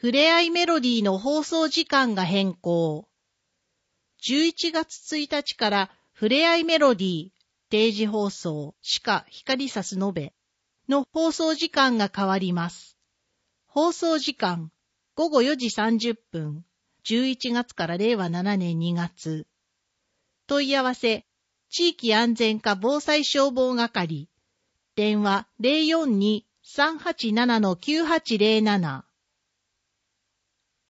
ふれあいメロディーの放送時間が変更。11月1日からふれあいメロディー定時放送しか光さすのべの放送時間が変わります。放送時間午後4時30分、11月から令和7年2月。問い合わせ、地域安全課防災消防係。電話042-387-9807。